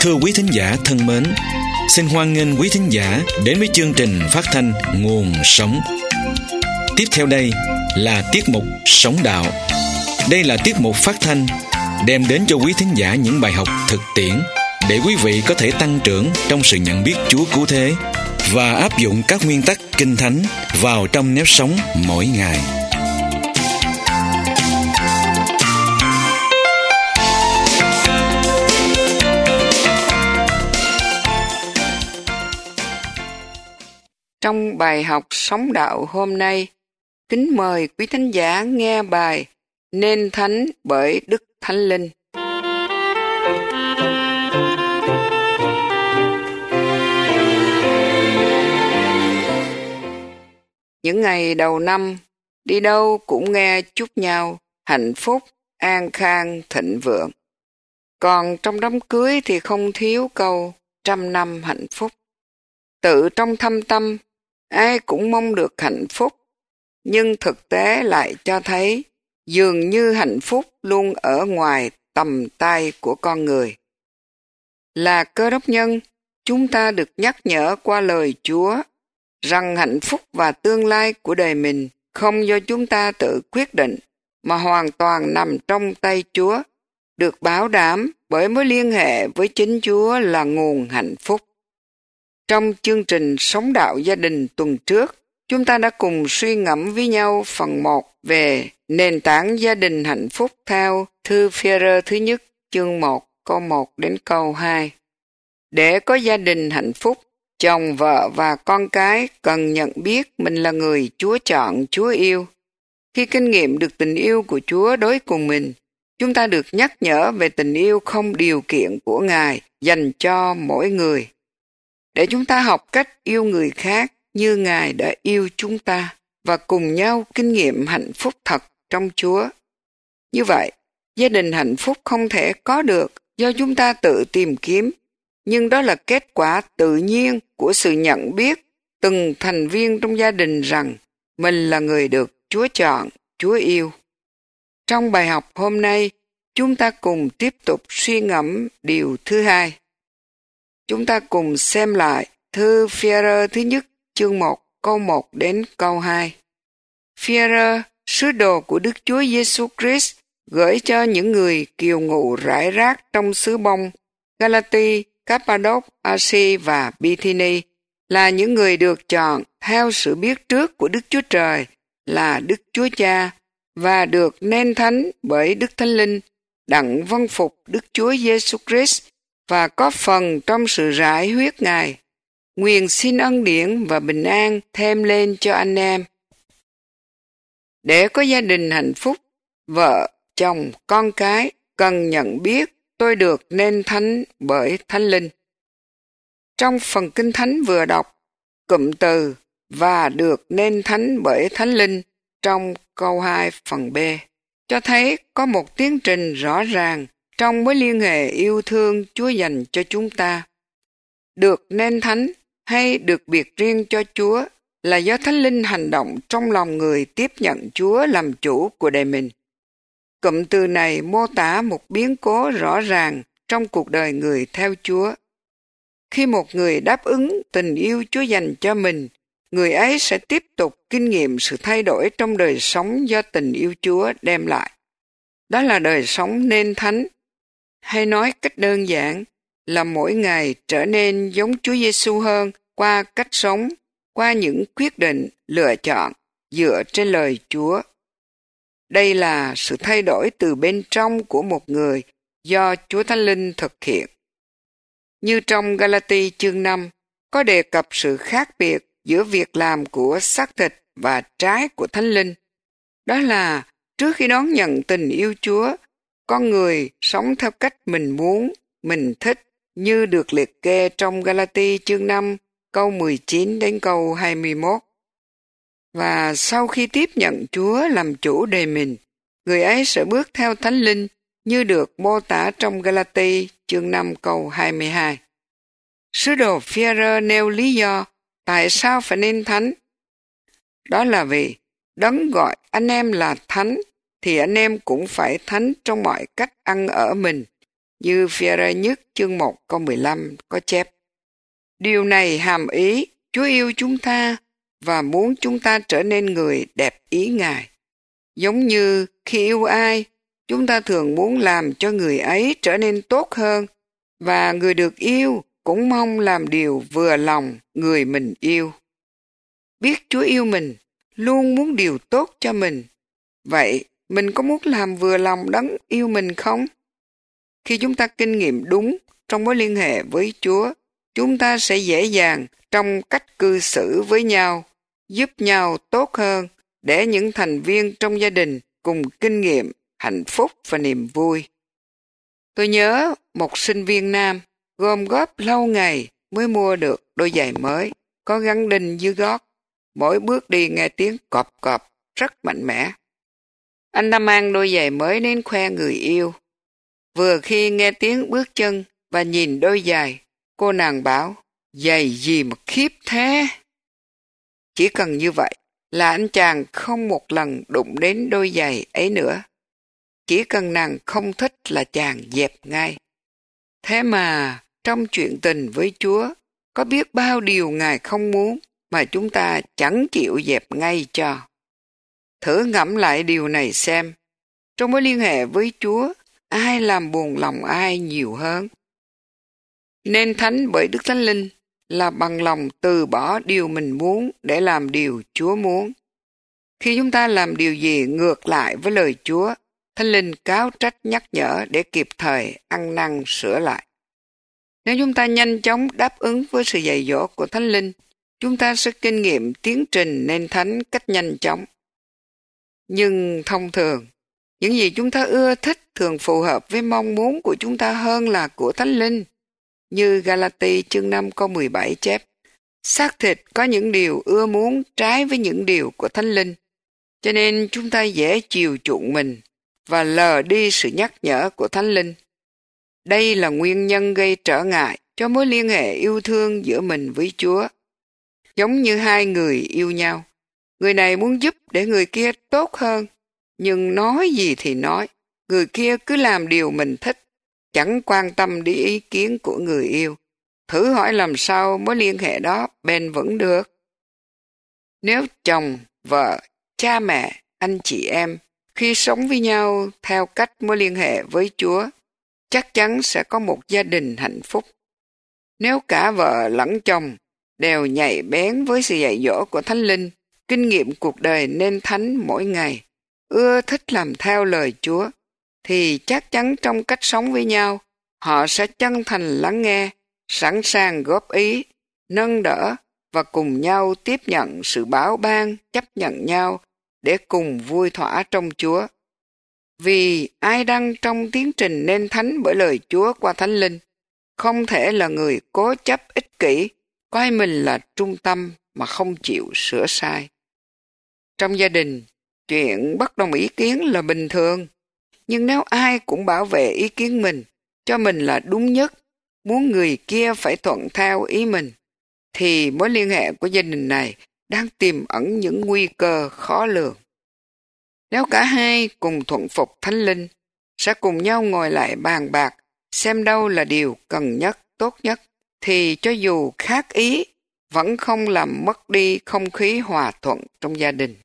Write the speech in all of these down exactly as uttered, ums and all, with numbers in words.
Thưa quý thính giả thân mến, xin hoan nghênh quý thính giả đến với chương trình phát thanh Nguồn Sống. Tiếp theo đây là tiết mục Sống Đạo. Đây là tiết mục phát thanh đem đến cho quý thính giả những bài học thực tiễn để quý vị có thể tăng trưởng trong sự nhận biết Chúa cứu thế và áp dụng các nguyên tắc Kinh Thánh vào trong nếp sống mỗi ngày. Trong bài học Sống Đạo hôm nay, kính mời quý thính giả nghe bài Nên Thánh bởi Đức Thánh Linh. Những ngày đầu năm, đi đâu cũng nghe chúc nhau hạnh phúc, an khang, thịnh vượng. Còn trong đám cưới thì không thiếu câu trăm năm hạnh phúc. Tự trong thâm tâm, ai cũng mong được hạnh phúc, nhưng thực tế lại cho thấy dường như hạnh phúc luôn ở ngoài tầm tay của con người. Là Cơ Đốc nhân, chúng ta được nhắc nhở qua lời Chúa rằng hạnh phúc và tương lai của đời mình không do chúng ta tự quyết định, mà hoàn toàn nằm trong tay Chúa, được bảo đảm bởi mối liên hệ với chính Chúa là nguồn hạnh phúc. Trong chương trình Sống Đạo Gia Đình tuần trước, chúng ta đã cùng suy ngẫm với nhau phần một về nền tảng gia đình hạnh phúc theo thư Phi-e-rơ thứ nhất, chương một, câu một đến câu hai. Để có gia đình hạnh phúc, chồng, vợ và con cái cần nhận biết mình là người Chúa chọn, Chúa yêu. Khi kinh nghiệm được tình yêu của Chúa đối cùng mình, chúng ta được nhắc nhở về tình yêu không điều kiện của Ngài dành cho mỗi người, để chúng ta học cách yêu người khác như Ngài đã yêu chúng ta và cùng nhau kinh nghiệm hạnh phúc thật trong Chúa. Như vậy, gia đình hạnh phúc không thể có được do chúng ta tự tìm kiếm, nhưng đó là kết quả tự nhiên của sự nhận biết từng thành viên trong gia đình rằng mình là người được Chúa chọn, Chúa yêu. Trong bài học hôm nay, chúng ta cùng tiếp tục suy ngẫm điều thứ hai. Chúng ta cùng xem lại thư Phi-e-rơ thứ nhất, chương một, câu một đến câu hai. Phi-e-rơ, sứ đồ của Đức Chúa Giêsu Christ, gửi cho những người kiều ngụ rải rác trong xứ Bông, Galati, Cappadoc, Asia và Bithyni, là những người được chọn theo sự biết trước của Đức Chúa Trời là Đức Chúa Cha và được nên thánh bởi Đức Thánh Linh, đặng vâng phục Đức Chúa Giêsu Christ và có phần trong sự rải huyết Ngài. Nguyện xin ân điển và bình an thêm lên cho anh em. Để có gia đình hạnh phúc, vợ, chồng, con cái cần nhận biết tôi được nên thánh bởi Thánh Linh. Trong phần Kinh Thánh vừa đọc, cụm từ và được nên thánh bởi Thánh Linh trong câu hai phần B cho thấy có một tiến trình rõ ràng trong mối liên hệ yêu thương Chúa dành cho chúng ta. Được nên thánh hay được biệt riêng cho Chúa là do Thánh Linh hành động trong lòng người tiếp nhận Chúa làm chủ của đời mình. Cụm từ này mô tả một biến cố rõ ràng trong cuộc đời người theo Chúa. Khi một người đáp ứng tình yêu Chúa dành cho mình, người ấy sẽ tiếp tục kinh nghiệm sự thay đổi trong đời sống do tình yêu Chúa đem lại. Đó là đời sống nên thánh, hay nói cách đơn giản là mỗi ngày trở nên giống Chúa Giêsu hơn qua cách sống, qua những quyết định, lựa chọn dựa trên lời Chúa. Đây là sự thay đổi từ bên trong của một người do Chúa Thánh Linh thực hiện. Như trong Galati chương năm, có đề cập sự khác biệt giữa việc làm của xác thịt và trái của Thánh Linh. Đó là trước khi đón nhận tình yêu Chúa, con người sống theo cách mình muốn, mình thích, như được liệt kê trong Galati chương năm, câu mười chín đến câu hai mươi mốt. Và sau khi tiếp nhận Chúa làm chủ đời mình, người ấy sẽ bước theo Thánh Linh như được mô tả trong Galati chương năm câu hai mươi hai. Sứ đồ Phi-e-rơ nêu lý do tại sao phải nên thánh. Đó là vì Đấng gọi anh em là thánh thì anh em cũng phải thánh trong mọi cách ăn ở mình, như Phi-e-rơ nhất chương một câu mười lăm có chép. Điều này hàm ý Chúa yêu chúng ta và muốn chúng ta trở nên người đẹp ý Ngài. Giống như khi yêu ai, chúng ta thường muốn làm cho người ấy trở nên tốt hơn, và người được yêu cũng mong làm điều vừa lòng người mình yêu. Biết Chúa yêu mình, luôn muốn điều tốt cho mình. Vậy, mình có muốn làm vừa lòng đấng yêu mình không? Khi chúng ta kinh nghiệm đúng trong mối liên hệ với Chúa, chúng ta sẽ dễ dàng trong cách cư xử với nhau, giúp nhau tốt hơn để những thành viên trong gia đình cùng kinh nghiệm hạnh phúc và niềm vui. Tôi nhớ một sinh viên nam gom góp lâu ngày mới mua được đôi giày mới, có gắn đinh dưới gót. Mỗi bước đi nghe tiếng cọp cọp rất mạnh mẽ. Anh đã mang đôi giày mới đến khoe người yêu. Vừa khi nghe tiếng bước chân và nhìn đôi giày, cô nàng bảo, giày gì mà khiếp thế? Chỉ cần như vậy là anh chàng không một lần đụng đến đôi giày ấy nữa. Chỉ cần nàng không thích là chàng dẹp ngay. Thế mà trong chuyện tình với Chúa, có biết bao điều Ngài không muốn mà chúng ta chẳng chịu dẹp ngay cho. Thử ngẫm lại điều này xem. Trong mối liên hệ với Chúa, ai làm buồn lòng ai nhiều hơn? Nên thánh bởi Đức Thánh Linh là bằng lòng từ bỏ điều mình muốn để làm điều Chúa muốn. Khi chúng ta làm điều gì ngược lại với lời Chúa, Thánh Linh cáo trách nhắc nhở để kịp thời ăn năn sửa lại. Nếu chúng ta nhanh chóng đáp ứng với sự dạy dỗ của Thánh Linh, chúng ta sẽ kinh nghiệm tiến trình nên thánh cách nhanh chóng. Nhưng thông thường, những gì chúng ta ưa thích thường phù hợp với mong muốn của chúng ta hơn là của Thánh Linh. Như Ga-la-ti chương năm câu mười bảy chép, xác thịt có những điều ưa muốn trái với những điều của Thánh Linh, cho nên chúng ta dễ chiều chuộng mình và lờ đi sự nhắc nhở của Thánh Linh. Đây là nguyên nhân gây trở ngại cho mối liên hệ yêu thương giữa mình với Chúa. Giống như hai người yêu nhau, người này muốn giúp để người kia tốt hơn, nhưng nói gì thì nói, người kia cứ làm điều mình thích, chẳng quan tâm đến ý kiến của người yêu. Thử hỏi làm sao mối liên hệ đó bền vững được? Nếu chồng, vợ, cha mẹ, anh chị em khi sống với nhau theo cách mối liên hệ với Chúa, chắc chắn sẽ có một gia đình hạnh phúc. Nếu cả vợ lẫn chồng đều nhạy bén với sự dạy dỗ của Thánh Linh, kinh nghiệm cuộc đời nên thánh mỗi ngày, ưa thích làm theo lời Chúa, thì chắc chắn trong cách sống với nhau, họ sẽ chân thành lắng nghe, sẵn sàng góp ý, nâng đỡ và cùng nhau tiếp nhận sự báo ban, chấp nhận nhau để cùng vui thỏa trong Chúa. Vì ai đang trong tiến trình nên thánh bởi lời Chúa qua Thánh Linh, không thể là người cố chấp ích kỷ, coi mình là trung tâm mà không chịu sửa sai. Trong gia đình, chuyện bất đồng ý kiến là bình thường, nhưng nếu ai cũng bảo vệ ý kiến mình, cho mình là đúng nhất, muốn người kia phải thuận theo ý mình, thì mối liên hệ của gia đình này đang tiềm ẩn những nguy cơ khó lường. Nếu cả hai cùng thuận phục Thánh Linh, sẽ cùng nhau ngồi lại bàn bạc, xem đâu là điều cần nhất, tốt nhất, thì cho dù khác ý, vẫn không làm mất đi không khí hòa thuận trong gia đình.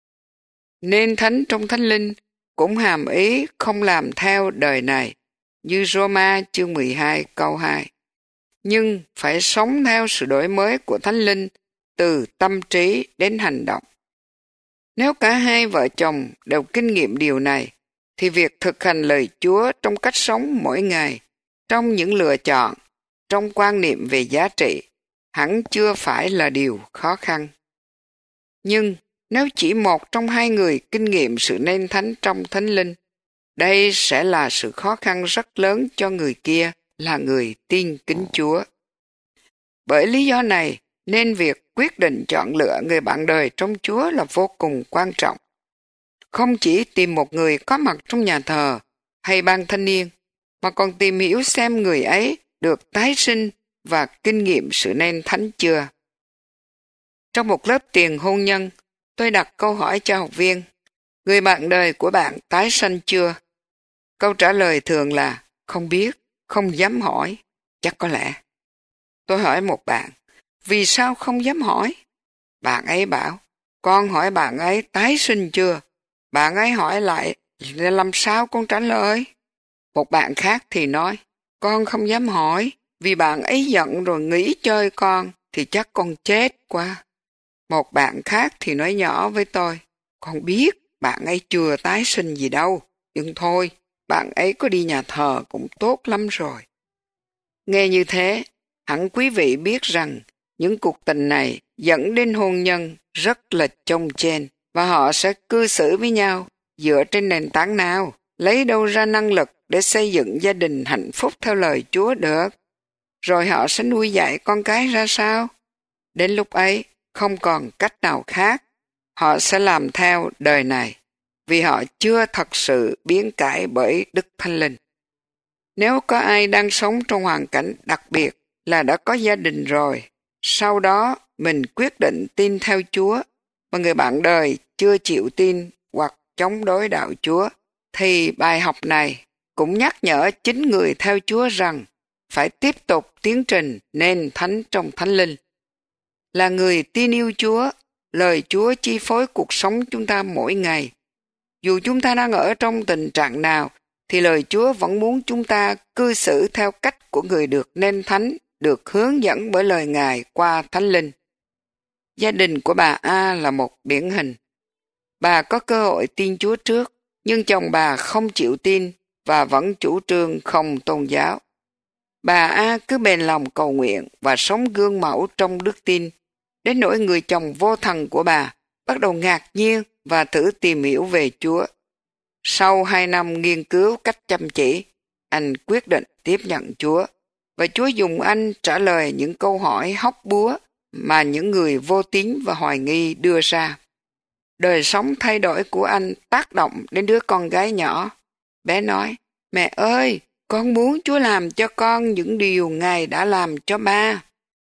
Nên thánh trong Thánh Linh cũng hàm ý không làm theo đời này, như Roma chương mười hai câu hai. Nhưng phải sống theo sự đổi mới của Thánh Linh từ tâm trí đến hành động. Nếu cả hai vợ chồng đều kinh nghiệm điều này, thì việc thực hành lời Chúa trong cách sống mỗi ngày, trong những lựa chọn, trong quan niệm về giá trị, hẳn chưa phải là điều khó khăn. Nhưng nếu chỉ một trong hai người kinh nghiệm sự nên thánh trong Thánh Linh, đây sẽ là sự khó khăn rất lớn cho người kia là người tin kính Chúa. Bởi lý do này, nên việc quyết định chọn lựa người bạn đời trong Chúa là vô cùng quan trọng. Không chỉ tìm một người có mặt trong nhà thờ hay ban thanh niên, mà còn tìm hiểu xem người ấy được tái sinh và kinh nghiệm sự nên thánh chưa. Trong một lớp tiền hôn nhân, tôi đặt câu hỏi cho học viên, người bạn đời của bạn tái sanh chưa? Câu trả lời thường là không biết. không dám hỏi? Chắc có lẽ. Tôi hỏi một bạn, vì sao không dám hỏi? Bạn ấy bảo, con hỏi bạn ấy tái sinh chưa? Bạn ấy hỏi lại, làm sao con trả lời? Một bạn khác thì nói, con không dám hỏi, vì bạn ấy giận rồi nghĩ chơi con, thì chắc con chết quá. Một bạn khác thì nói nhỏ với tôi, con biết bạn ấy chưa tái sinh gì đâu, nhưng thôi, bạn ấy có đi nhà thờ cũng tốt lắm rồi. Nghe như thế, hẳn quý vị biết rằng những cuộc tình này dẫn đến hôn nhân rất là chông chênh và họ sẽ cư xử với nhau dựa trên nền tảng nào, lấy đâu ra năng lực để xây dựng gia đình hạnh phúc theo lời Chúa được. Rồi họ sẽ nuôi dạy con cái ra sao? Đến lúc ấy, không còn cách nào khác. Họ sẽ làm theo đời này, vì họ chưa thật sự biến cải bởi Đức Thánh Linh. Nếu có ai đang sống trong hoàn cảnh đặc biệt là đã có gia đình rồi, sau đó mình quyết định tin theo Chúa, mà người bạn đời chưa chịu tin hoặc chống đối đạo Chúa, thì bài học này cũng nhắc nhở chính người theo Chúa rằng phải tiếp tục tiến trình nên thánh trong Thánh Linh. Là người tin yêu Chúa, lời Chúa chi phối cuộc sống chúng ta mỗi ngày. Dù chúng ta đang ở trong tình trạng nào, thì lời Chúa vẫn muốn chúng ta cư xử theo cách của người được nên thánh, được hướng dẫn bởi lời Ngài qua Thánh Linh. Gia đình của bà A là một điển hình. Bà có cơ hội tin Chúa trước, nhưng chồng bà không chịu tin và vẫn chủ trương không tôn giáo. Bà A cứ bền lòng cầu nguyện và sống gương mẫu trong đức tin, đến nỗi người chồng vô thần của bà bắt đầu ngạc nhiên và thử tìm hiểu về Chúa. Sau hai năm nghiên cứu cách chăm chỉ, anh quyết định tiếp nhận Chúa, và Chúa dùng anh trả lời những câu hỏi hóc búa mà những người vô tín và hoài nghi đưa ra. Đời sống thay đổi của anh tác động đến đứa con gái nhỏ. Bé nói, mẹ ơi, con muốn Chúa làm cho con những điều Ngài đã làm cho ba.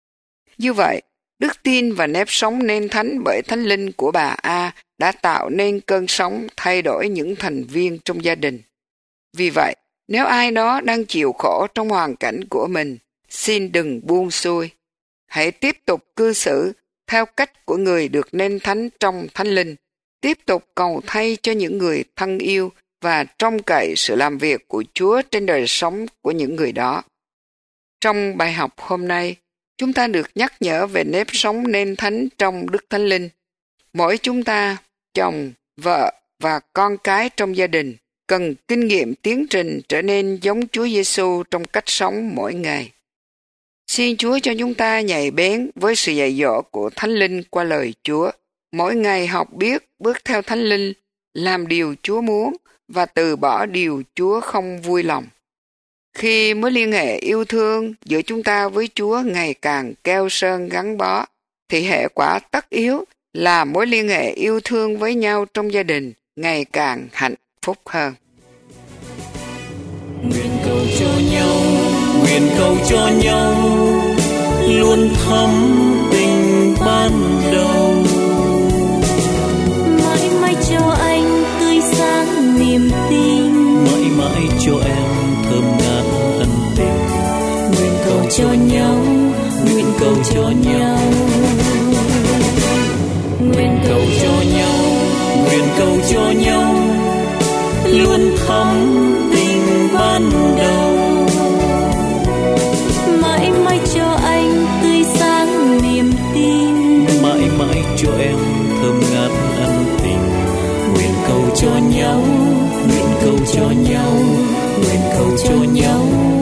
Như vậy, đức tin và nếp sống nên thánh bởi Thánh Linh của bà A đã tạo nên cơn sóng thay đổi những thành viên trong gia đình. Vì vậy, nếu ai đó đang chịu khổ trong hoàn cảnh của mình, xin đừng buông xuôi. Hãy tiếp tục cư xử theo cách của người được nên thánh trong Thánh Linh. Tiếp tục cầu thay cho những người thân yêu và trông cậy sự làm việc của Chúa trên đời sống của những người đó. Trong bài học hôm nay, chúng ta được nhắc nhở về nếp sống nên thánh trong Đức Thánh Linh. Mỗi chúng ta, chồng, vợ và con cái trong gia đình cần kinh nghiệm tiến trình trở nên giống Chúa Giêsu trong cách sống mỗi ngày. Xin Chúa cho chúng ta nhạy bén với sự dạy dỗ của Thánh Linh qua lời Chúa. Mỗi ngày học biết bước theo Thánh Linh, làm điều Chúa muốn và từ bỏ điều Chúa không vui lòng. Khi mối liên hệ yêu thương giữa chúng ta với Chúa ngày càng keo sơn gắn bó, thì hệ quả tất yếu là mối liên hệ yêu thương với nhau trong gia đình ngày càng hạnh phúc hơn. Nguyện cầu cho nhau, nguyện cầu cho nhau, luôn thắm tình ban đầu. Mãi mãi cho anh tươi sáng niềm tin, Mãi mãi cho em thơm ngát ân tình. nguyện cầu cho nhau, nguyện cầu cho nhau, Nguyện cầu cho nhau, nguyện cầu cho nhau, luôn thắm tình ban đầu. mãi mãi cho anh tươi sáng niềm tin, Mãi mãi cho em thơm ngát ân tình. Nguyện cầu cho nhau, nguyện cầu cho nhau, nguyện cầu cho nhau.